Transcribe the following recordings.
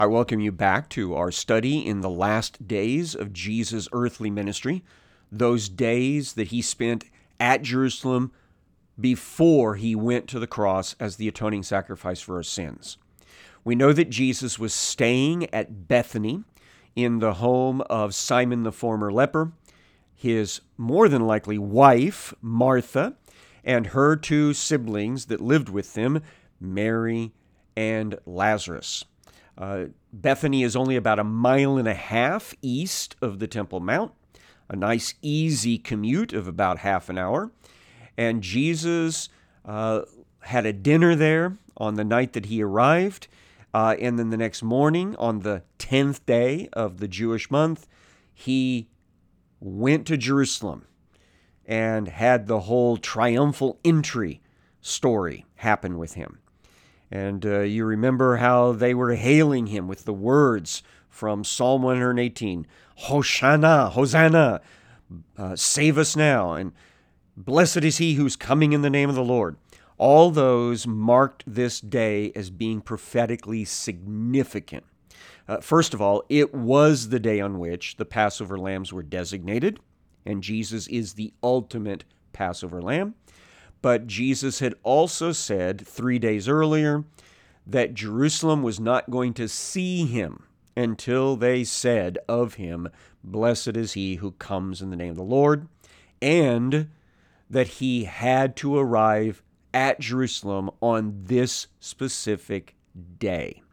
I welcome you back to our study in the last days of Jesus' earthly ministry, those days that he spent at Jerusalem before he went to the cross as the atoning sacrifice for our sins. We know that Jesus was staying at Bethany in the home of Simon the former leper, his more than likely wife, Martha, and her two siblings that lived with them, Mary and Lazarus. Bethany is only about 1.5 miles east of the Temple Mount, a nice easy commute of about half an hour. And Jesus had a dinner there on the night that he arrived. And then the next morning, on the 10th day of the Jewish month, he went to Jerusalem and had the whole triumphal entry story happen with him. And you remember how they were hailing him with the words from Psalm 118, Hosanna, Hosanna, save us now, and blessed is he who's coming in the name of the Lord. All those marked this day as being prophetically significant. First of all, it was the day on which the Passover lambs were designated, and Jesus is the ultimate Passover lamb. But Jesus had also said 3 days earlier that Jerusalem was not going to see him until they said of him, blessed is he who comes in the name of the Lord, and that he had to arrive at Jerusalem on this specific day.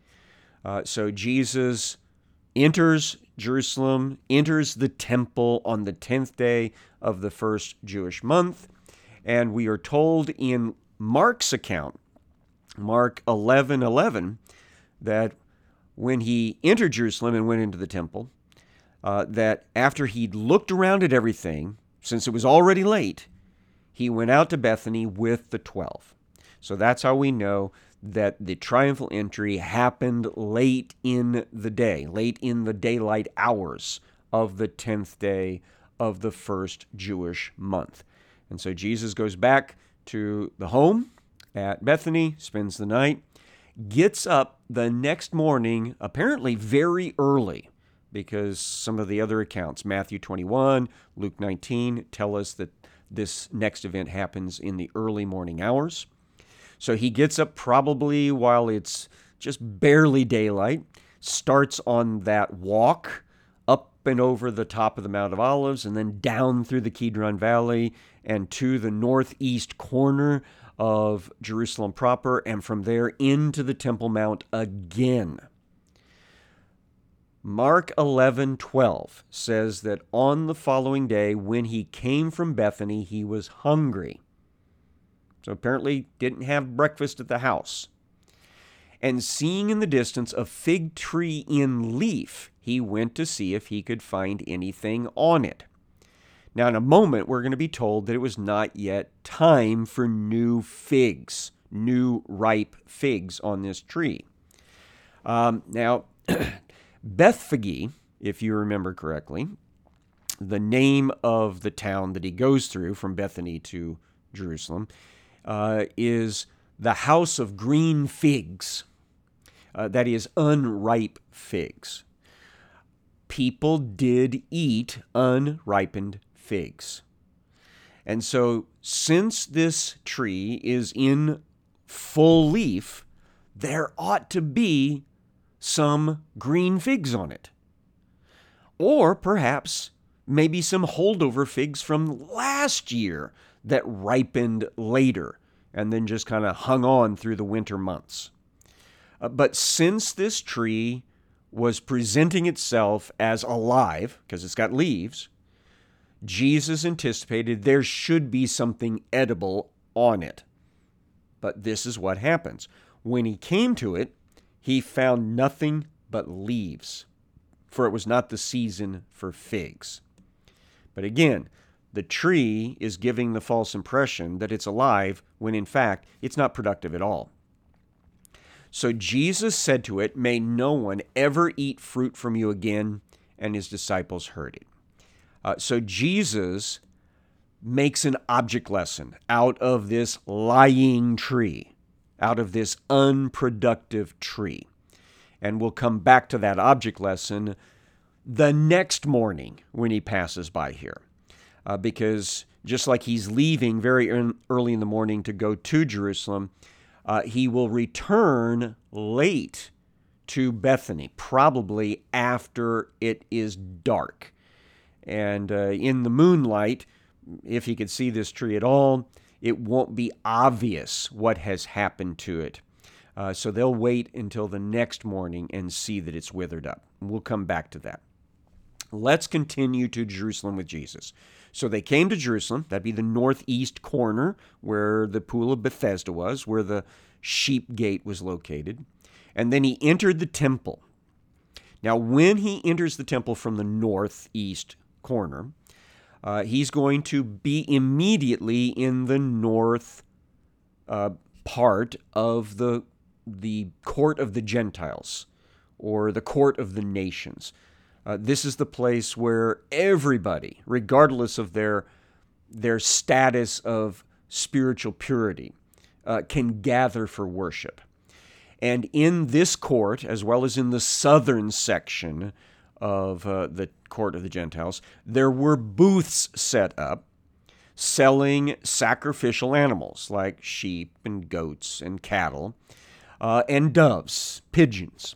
So Jesus enters Jerusalem, enters the temple on the 10th day of the first Jewish month. And we are told in Mark's account, Mark 11:11, that when he entered Jerusalem and went into the temple, that after he'd looked around at everything, since it was already late, he went out to Bethany with the 12. So that's how we know that the triumphal entry happened late in the day, late in the daylight hours of the 10th day of the first Jewish month. And so Jesus goes back to the home at Bethany, spends the night, gets up the next morning, apparently very early, because some of the other accounts, Matthew 21, Luke 19, tell us that this next event happens in the early morning hours. So he gets up probably while it's just barely daylight, starts on that walk up and over the top of the Mount of Olives, and then down through the Kidron Valley and to the northeast corner of Jerusalem proper, and from there into the Temple Mount again. Mark 11:12 says that on the following day, when he came from Bethany, he was hungry. So apparently didn't have breakfast at the house. And seeing in the distance a fig tree in leaf, he went to see if he could find anything on it. Now, in a moment, we're going to be told that it was not yet time for new figs, new ripe figs on this tree. Now, Bethphage, if you remember correctly, the name of the town that he goes through from Bethany to Jerusalem, is the house of green figs. That is, unripe figs. People did eat unripened figs. And so, since this tree is in full leaf, there ought to be some green figs on it. Or perhaps maybe some holdover figs from last year that ripened later and then just kind of hung on through the winter months. But since this tree was presenting itself as alive, because it's got leaves, Jesus anticipated there should be something edible on it. But this is what happens. When he came to it, he found nothing but leaves, for it was not the season for figs. But again, the tree is giving the false impression that it's alive when in fact it's not productive at all. So Jesus said to it, "May no one ever eat fruit from you again," and his disciples heard it. So Jesus makes an object lesson out of this lying tree, out of this unproductive tree. And we'll come back to that object lesson the next morning when he passes by here. Because just like he's leaving very early in the morning to go to Jerusalem, he will return late to Bethany, probably after it is dark. And in the moonlight, if he could see this tree at all, it won't be obvious what has happened to it. So they'll wait until the next morning and see that it's withered up. We'll come back to that. Let's continue to Jerusalem with Jesus. So they came to Jerusalem. That'd be the northeast corner where the pool of Bethesda was, where the sheep gate was located. And then he entered the temple. Now, when he enters the temple from the northeast corner, he's going to be immediately in the north part of the court of the Gentiles, or the court of the nations. This is the place where everybody, regardless of their status of spiritual purity, can gather for worship. And in this court, as well as in the southern section of the court of the Gentiles, there were booths set up selling sacrificial animals like sheep and goats and cattle and doves, pigeons.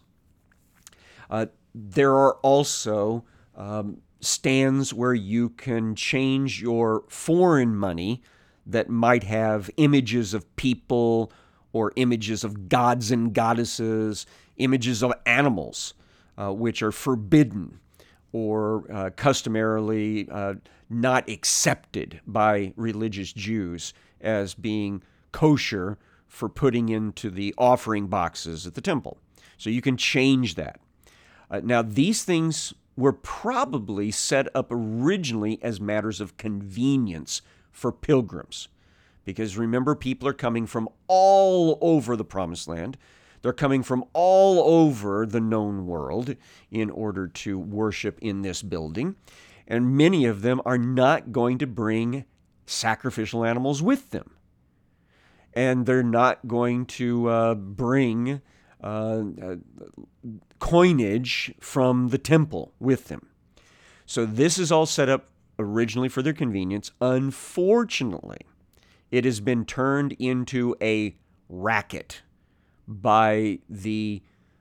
There are also stands where you can change your foreign money that might have images of people or images of gods and goddesses, images of animals, which are forbidden or customarily not accepted by religious Jews as being kosher for putting into the offering boxes at the temple. So you can change that. Now, these things were probably set up originally as matters of convenience for pilgrims. Because remember, people are coming from all over the Promised Land. They're coming from all over the known world in order to worship in this building. And many of them are not going to bring sacrificial animals with them. And they're not going to bring coinage from the temple with them. So this is all set up originally for their convenience. Unfortunately, it has been turned into a racket by the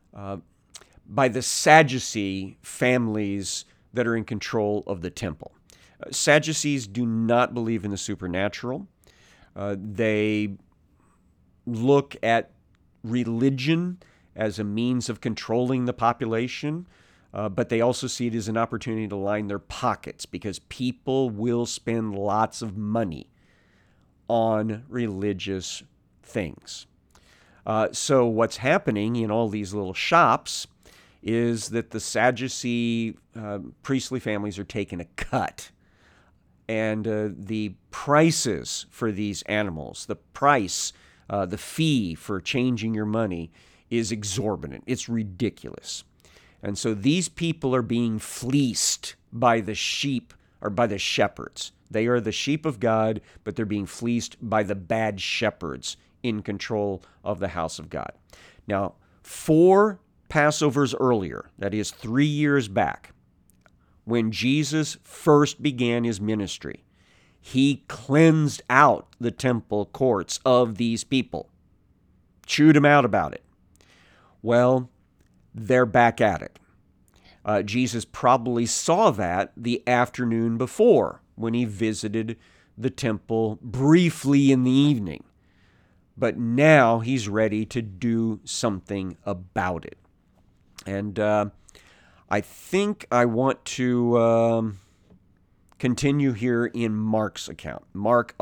Sadducee families that are in control of the temple. Sadducees do not believe in the supernatural. They look at religion as a means of controlling the population, but they also see it as an opportunity to line their pockets because people will spend lots of money on religious things. So what's happening in all these little shops is that the Sadducee priestly families are taking a cut. And the prices for these animals, the price, the fee for changing your money is exorbitant. It's ridiculous. And so these people are being fleeced by the sheep or by the shepherds. They are the sheep of God, but they're being fleeced by the bad shepherds in control of the house of God. Now, 4 Passovers earlier, that is 3 years back, when Jesus first began his ministry, he cleansed out the temple courts of these people, chewed them out about it. Well, they're back at it. Jesus probably saw that the afternoon before when he visited the temple briefly in the evening. But now he's ready to do something about it. And I think I want to continue here in Mark's account. Mark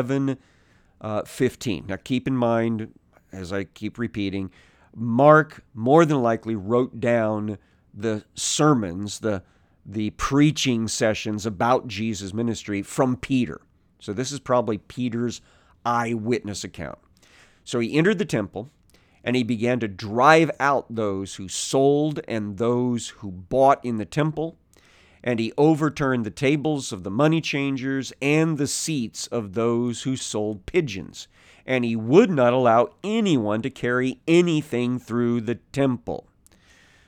11:15. Now keep in mind, as I keep repeating, Mark more than likely wrote down the sermons, the preaching sessions about Jesus' ministry from Peter. So this is probably Peter's eyewitness account. So he entered the temple, and he began to drive out those who sold and those who bought in the temple, and he overturned the tables of the money changers and the seats of those who sold pigeons. And he would not allow anyone to carry anything through the temple.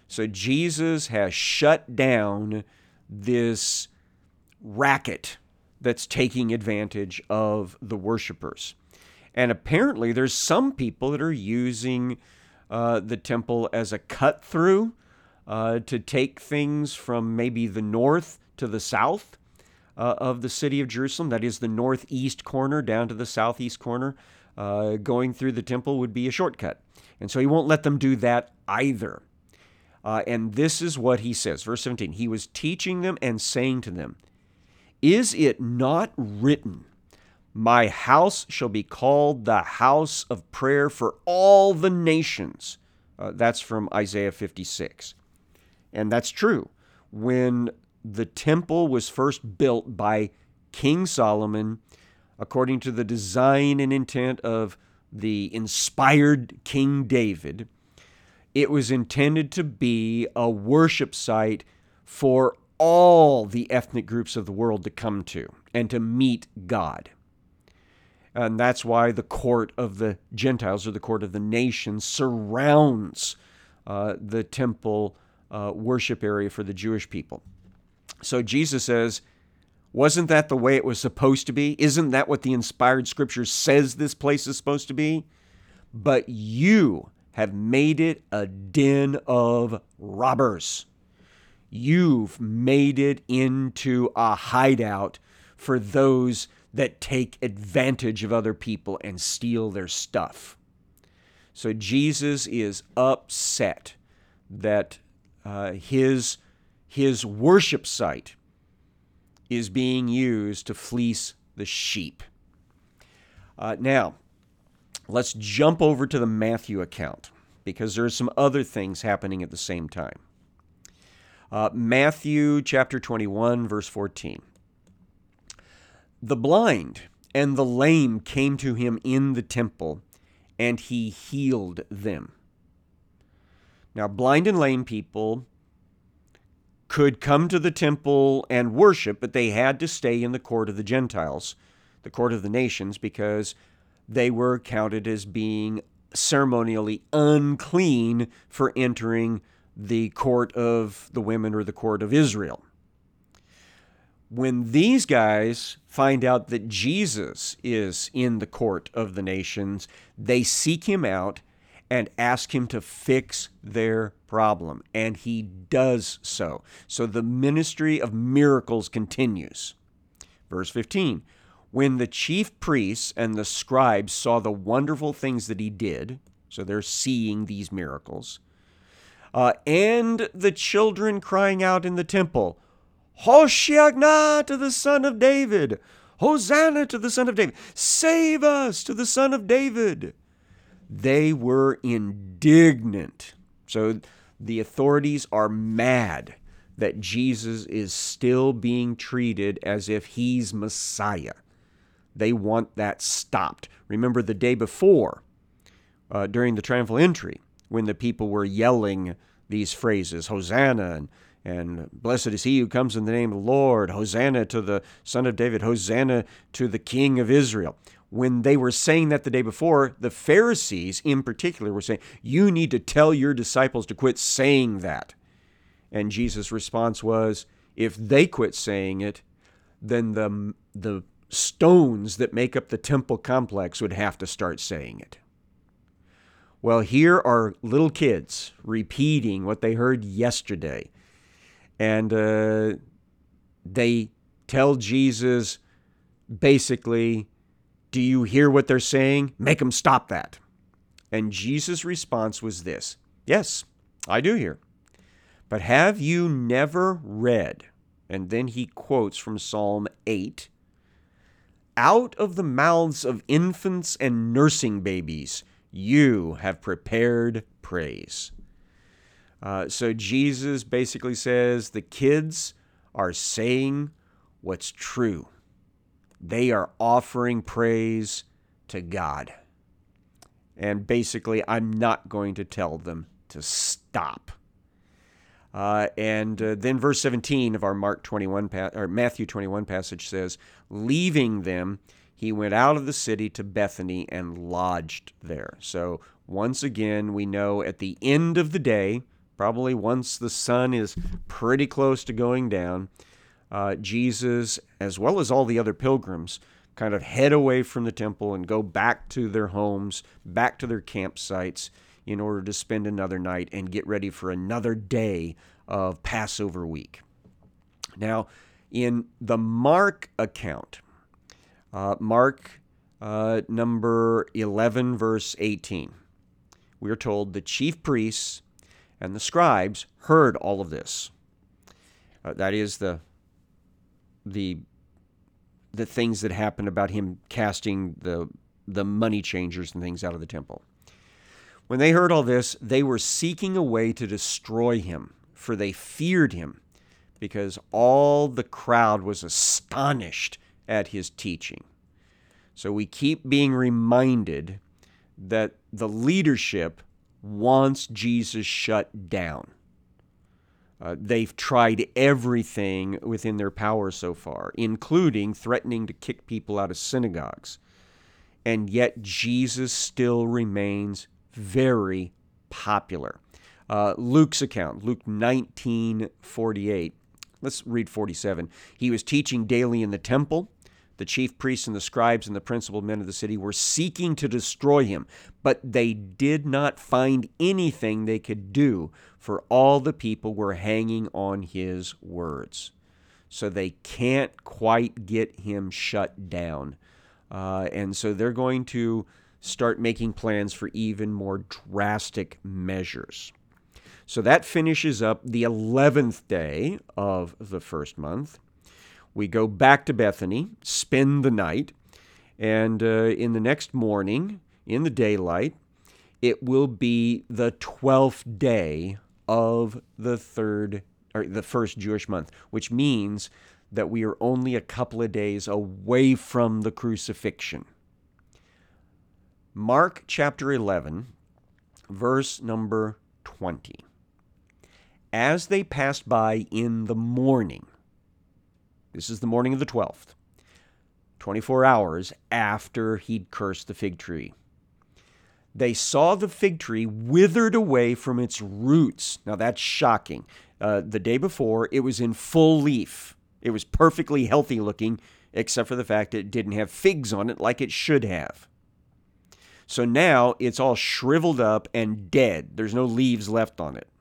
So Jesus has shut down this racket that's taking advantage of the worshipers. And apparently there's some people that are using the temple as a cut through to take things from maybe the north to the south of the city of Jerusalem. That is the northeast corner down to the southeast corner. Going through the temple would be a shortcut. And so he won't let them do that either. And this is what he says, verse 17. He was teaching them and saying to them, "Is it not written, my house shall be called the house of prayer for all the nations?" That's from Isaiah 56. And that's true. When the temple was first built by King Solomon, according to the design and intent of the inspired King David, it was intended to be a worship site for all the ethnic groups of the world to come to and to meet God. And that's why the court of the Gentiles, or the court of the nations, surrounds the temple worship area for the Jewish people. So Jesus says, wasn't that the way it was supposed to be? Isn't that what the inspired scripture says this place is supposed to be? But you have made it a den of robbers. You've made it into a hideout for those that take advantage of other people and steal their stuff. So Jesus is upset that his worship site is being used to fleece the sheep. Now, let's jump over to the Matthew account, because there are some other things happening at the same time. Matthew chapter 21, verse 14. The blind and the lame came to him in the temple, and he healed them. Now, blind and lame people could come to the temple and worship, but they had to stay in the court of the Gentiles, the court of the nations, because they were counted as being ceremonially unclean for entering the court of the women, or the court of Israel. When these guys find out that Jesus is in the court of the nations, they seek him out and ask him to fix their problem. And he does so. So the ministry of miracles continues. Verse 15, when the chief priests and the scribes saw the wonderful things that he did, so they're seeing these miracles, and the children crying out in the temple, Hoshiach to the Son of David, Hosanna to the Son of David, save us to the Son of David, they were indignant. So the authorities are mad that Jesus is still being treated as if he's Messiah. They want that stopped. Remember the day before, during the triumphal entry, when the people were yelling these phrases, Hosanna, and blessed is he who comes in the name of the Lord, Hosanna to the Son of David, Hosanna to the King of Israel. When they were saying that the day before, the Pharisees in particular were saying, you need to tell your disciples to quit saying that. And Jesus' response was, if they quit saying it, then the stones that make up the temple complex would have to start saying it. Well, here are little kids repeating what they heard yesterday. And they tell Jesus, basically, do you hear what they're saying? Make them stop that. And Jesus' response was this, yes, I do hear. But have you never read, and then he quotes from Psalm 8, out of the mouths of infants and nursing babies, you have prepared praise. So Jesus basically says the kids are saying what's true. They are offering praise to God. And basically, I'm not going to tell them to stop. And then verse 17 of our Matthew 21 passage says, leaving them, he went out of the city to Bethany and lodged there. So once again, we know at the end of the day, probably once the sun is pretty close to going down, Jesus, as well as all the other pilgrims, kind of head away from the temple and go back to their homes, back to their campsites, in order to spend another night and get ready for another day of Passover week. Now, in the Mark account, Mark number 11, verse 18, we are told the chief priests and the scribes heard all of this. That is the things that happened about him casting the money changers and things out of the temple. When they heard all this, they were seeking a way to destroy him, for they feared him, because all the crowd was astonished at his teaching. So we keep being reminded that the leadership wants Jesus shut down. They've tried everything within their power so far, including threatening to kick people out of synagogues. And yet Jesus still remains very popular. Luke's account, Luke 19:48. Let's read 47. He was teaching daily in the temple. The chief priests and the scribes and the principal men of the city were seeking to destroy him, but they did not find anything they could do, for all the people were hanging on his words. So they can't quite get him shut down. And so they're going to start making plans for even more drastic measures. So that finishes up the 11th day of the first month. We go back to Bethany, spend the night, and in the next morning, in the daylight, it will be the 12th day of the first Jewish month, which means that we are only a couple of days away from the crucifixion. Mark chapter 11, verse number 20. As they passed by in the morning, this is the morning of the 12th, 24 hours after he'd cursed the fig tree, they saw the fig tree withered away from its roots. Now that's shocking. The day before, it was in full leaf. It was perfectly healthy looking, except for the fact that it didn't have figs on it like it should have. So now it's all shriveled up and dead. There's no leaves left on it.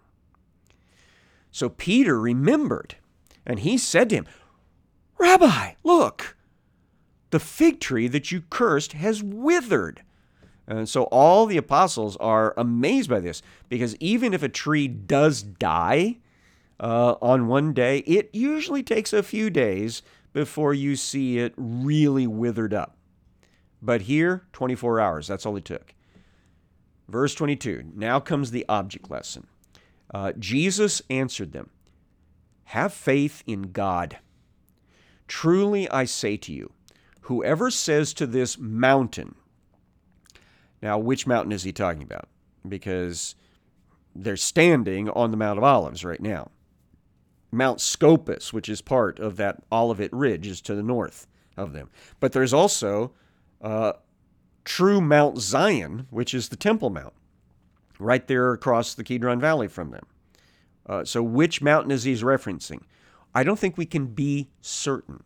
So Peter remembered, and he said to him, "Rabbi, look, the fig tree that you cursed has withered." And so all the apostles are amazed by this, because even if a tree does die on one day, it usually takes a few days before you see it really withered up. But here, 24 hours, that's all it took. Verse 22, now comes the object lesson. Jesus answered them, "Have faith in God. Truly I say to you, whoever says to this mountain," now which mountain is he talking about? Because they're standing on the Mount of Olives right now. Mount Scopus, which is part of that Olivet Ridge, is to the north of them. But there's also true Mount Zion, which is the Temple Mount, right there across the Kidron Valley from them. So which mountain is he referencing? I don't think we can be certain.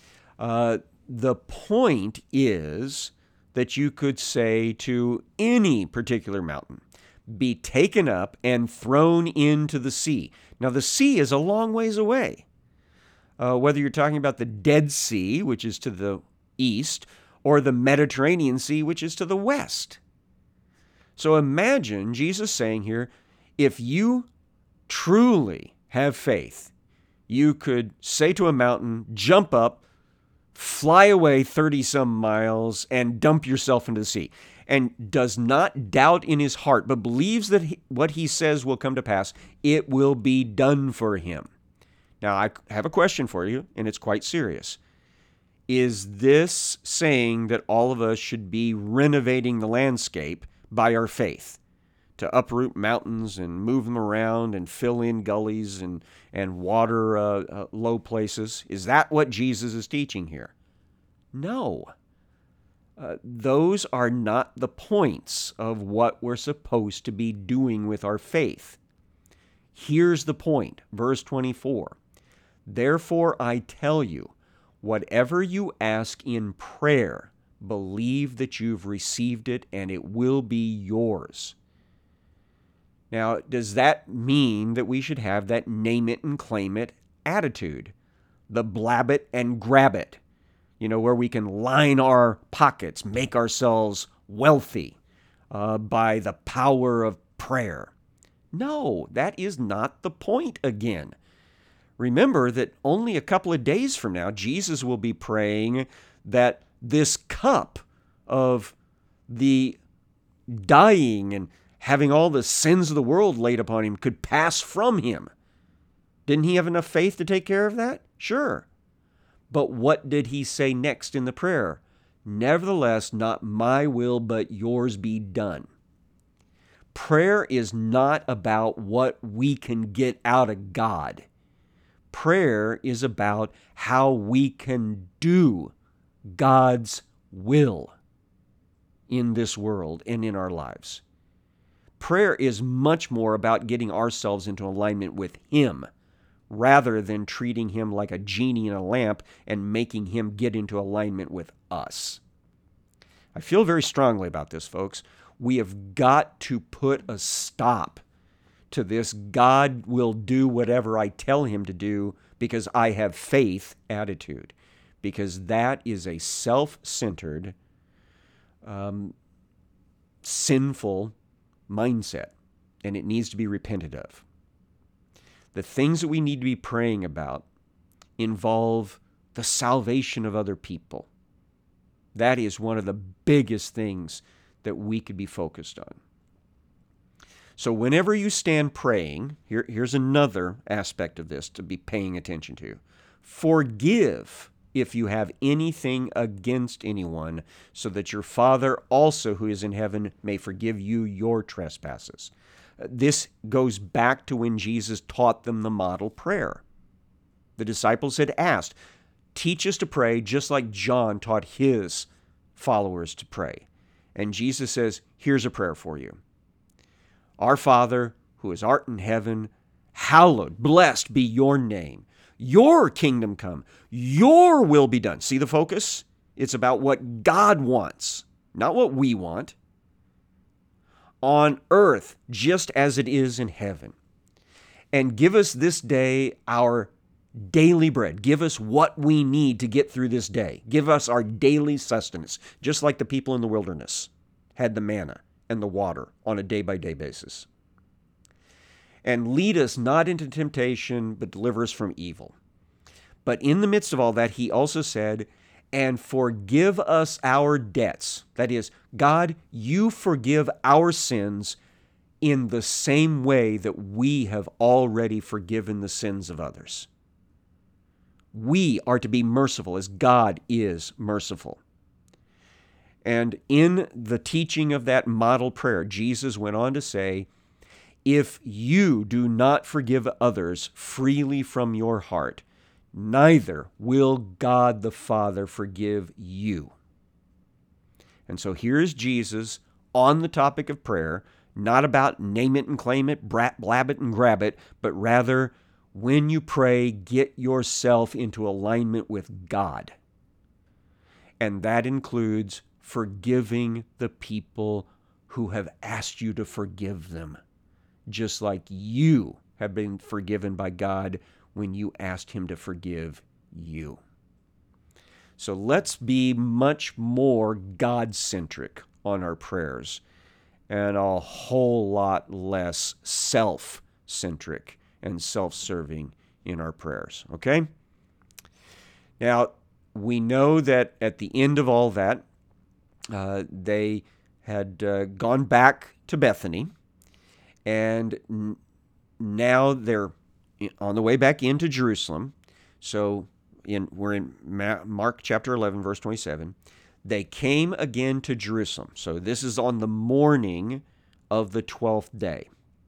The point is that you could say to any particular mountain, be taken up and thrown into the sea. Now, the sea is a long ways away. Whether you're talking about the Dead Sea, which is to the east, or the Mediterranean Sea, which is to the west. So imagine Jesus saying here, if you truly have faith, you could say to a mountain, jump up, fly away 30-some miles, and dump yourself into the sea, and does not doubt in his heart, but believes that what he says will come to pass, it will be done for him. Now, I have a question for you, and it's quite serious. Is this saying that all of us should be renovating the landscape by our faith, to uproot mountains and move them around and fill in gullies and water low places? Is that what Jesus is teaching here? No. Those are not the points of what we're supposed to be doing with our faith. Here's the point, verse 24. Therefore I tell you, whatever you ask in prayer, believe that you've received it and it will be yours. Now, does that mean that we should have that name it and claim it attitude? The blab it and grab it, where we can line our pockets, make ourselves wealthy by the power of prayer. No, that is not the point again. Remember that only a couple of days from now, Jesus will be praying that this cup of the dying and having all the sins of the world laid upon him could pass from him. Didn't he have enough faith to take care of that? Sure. But what did he say next in the prayer? Nevertheless, not my will, but yours be done. Prayer is not about what we can get out of God. Prayer is about how we can do God's will in this world and in our lives. Prayer is much more about getting ourselves into alignment with Him rather than treating Him like a genie in a lamp and making Him get into alignment with us. I feel very strongly about this, folks. We have got to put a stop to this God will do whatever I tell Him to do because I have faith attitude, because that is a self-centered, sinful mindset, and it needs to be repented of. The things that we need to be praying about involve the salvation of other people. That is one of the biggest things that we could be focused on. So whenever you stand praying, here's another aspect of this to be paying attention to. Forgive if you have anything against anyone, so that your Father also who is in heaven may forgive you your trespasses. This goes back to when Jesus taught them the model prayer. The disciples had asked, teach us to pray just like John taught his followers to pray. And Jesus says, here's a prayer for you. Our Father, who is art in heaven, hallowed, blessed be your name. Your kingdom come. Your will be done. See the focus? It's about what God wants, not what we want. On earth, just as it is in heaven. And give us this day our daily bread. Give us what we need to get through this day. Give us our daily sustenance, just like the people in the wilderness had the manna and the water on a day-by-day basis. And lead us not into temptation, but deliver us from evil. But in the midst of all that, he also said, and forgive us our debts. That is, God, you forgive our sins in the same way that we have already forgiven the sins of others. We are to be merciful as God is merciful. And in the teaching of that model prayer, Jesus went on to say, if you do not forgive others freely from your heart, neither will God the Father forgive you. And so here is Jesus on the topic of prayer, not about name it and claim it, blab it and grab it, but rather when you pray, get yourself into alignment with God. And that includes forgiving the people who have asked you to forgive them, just like you have been forgiven by God when you asked Him to forgive you. So let's be much more God-centric on our prayers and a whole lot less self-centric and self-serving in our prayers, okay? Now, we know that at the end of all that, they had gone back to Bethany, and now they're on the way back into Jerusalem. So we're in Mark chapter 11, verse 27. They came again to Jerusalem. So this is on the morning of the 12th day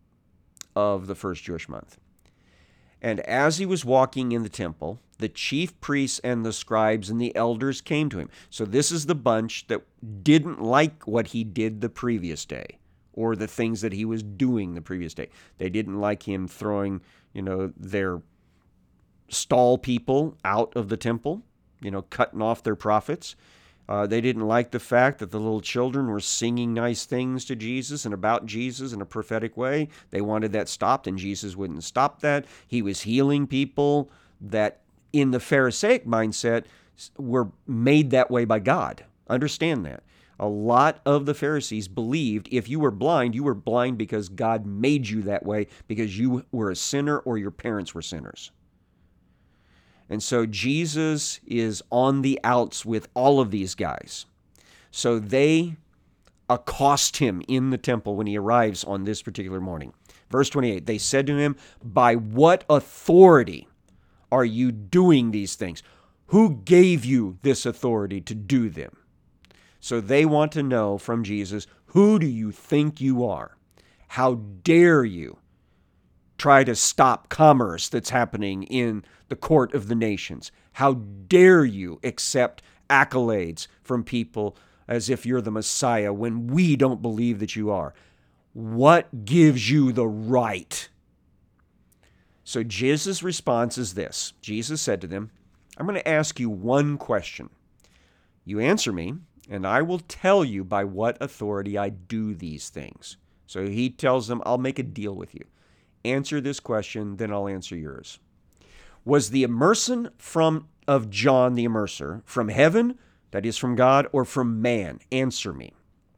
of the first Jewish month. And as he was walking in the temple, the chief priests and the scribes and the elders came to him. So this is the bunch that didn't like what he did the previous day. or the things that he was doing the previous day. They didn't like him throwing, their stall people out of the temple, cutting off their prophets. They didn't like the fact that the little children were singing nice things to Jesus and about Jesus in a prophetic way. They wanted that stopped, and Jesus wouldn't stop that. He was healing people that, in the Pharisaic mindset, were made that way by God. Understand that. A lot of the Pharisees believed if you were blind because God made you that way because you were a sinner or your parents were sinners. And so Jesus is on the outs with all of these guys. So they accost him in the temple when he arrives on this particular morning. Verse 28, they said to him, "By what authority are you doing these things? Who gave you this authority to do them?" So they want to know from Jesus, who do you think you are? How dare you try to stop commerce that's happening in the court of the nations? How dare you accept accolades from people as if you're the Messiah when we don't believe that you are? What gives you the right? So Jesus' response is this. Jesus said to them, "I'm going to ask you one question. You answer me, and I will tell you by what authority I do these things." So he tells them, I'll make a deal with you. Answer this question, then I'll answer yours. Was the immersion of John the Immerser from heaven, that is from God, or from man? Answer me.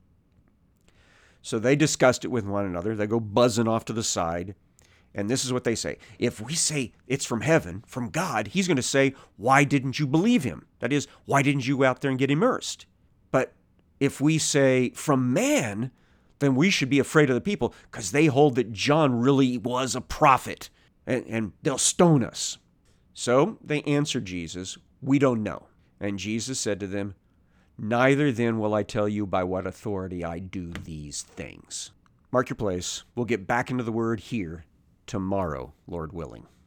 So they discussed it with one another. They go buzzing off to the side. And this is what they say. If we say it's from heaven, from God, he's going to say, why didn't you believe him? That is, why didn't you go out there and get immersed? But if we say from man, then we should be afraid of the people because they hold that John really was a prophet and they'll stone us. So they answered Jesus, "We don't know." And Jesus said to them, "Neither then will I tell you by what authority I do these things." Mark your place. We'll get back into the Word here tomorrow, Lord willing.